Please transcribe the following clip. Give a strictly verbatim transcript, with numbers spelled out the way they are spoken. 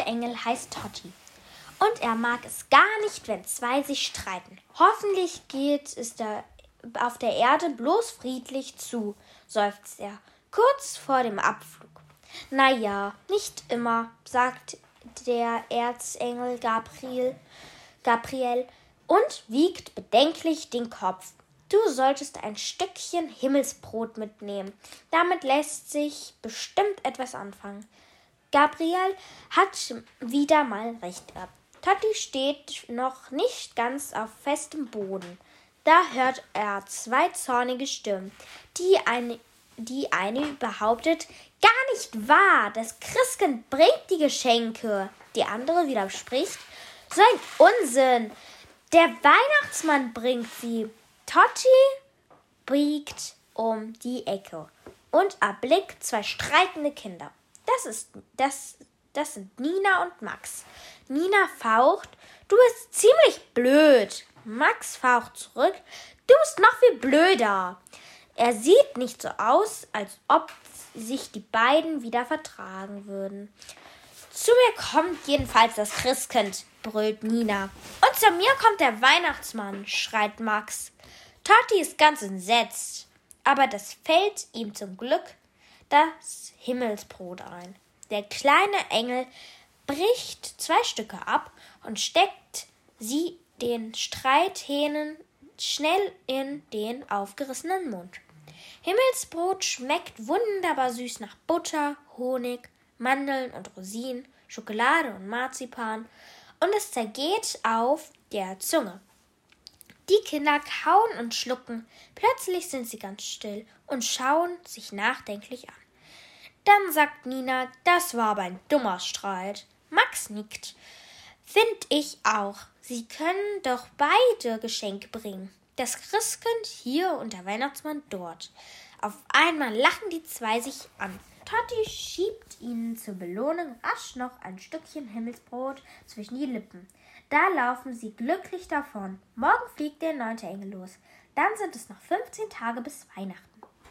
Engel heißt Totti. Und er mag es gar nicht, wenn zwei sich streiten. Hoffentlich geht es da auf der Erde bloß friedlich zu, seufzt er, kurz vor dem Abflug. Na ja, nicht immer, sagt der Erzengel Gabriel, Gabriel und wiegt bedenklich den Kopf. Du solltest ein Stückchen Himmelsbrot mitnehmen. Damit lässt sich bestimmt etwas anfangen. Gabriel hat wieder mal recht gehabt. Totti steht noch nicht ganz auf festem Boden. Da hört er zwei zornige Stimmen. Die eine, die eine behauptet, gar nicht wahr, das Christkind bringt die Geschenke. Die andere widerspricht, so ein Unsinn, der Weihnachtsmann bringt sie. Totti biegt um die Ecke und erblickt zwei streitende Kinder. Das ist, das, das sind Nina und Max. Nina faucht, du bist ziemlich blöd. Max faucht zurück, du bist noch viel blöder. Er sieht nicht so aus, als ob sich die beiden wieder vertragen würden. Zu mir kommt jedenfalls das Christkind, brüllt Nina. Und zu mir kommt der Weihnachtsmann, schreit Max. Totti ist ganz entsetzt, aber das fällt ihm zum Glück das Himmelsbrot ein. Der kleine Engel bricht zwei Stücke ab und steckt sie den Streithähnen schnell in den aufgerissenen Mund. Himmelsbrot schmeckt wunderbar süß nach Butter, Honig, Mandeln und Rosinen, Schokolade und Marzipan und es zergeht auf der Zunge. Die Kinder kauen und schlucken. Plötzlich sind sie ganz still und schauen sich nachdenklich an. Dann sagt Nina, das war aber ein dummer Streit. Max nickt. Find ich auch. Sie können doch beide Geschenke bringen. Das Christkind hier und der Weihnachtsmann dort. Auf einmal lachen die zwei sich an. Totti schiebt ihnen zur Belohnung rasch noch ein Stückchen Himmelsbrot zwischen die Lippen. Da laufen sie glücklich davon. Morgen fliegt der neunte Engel los. Dann sind es noch fünfzehn Tage bis Weihnachten.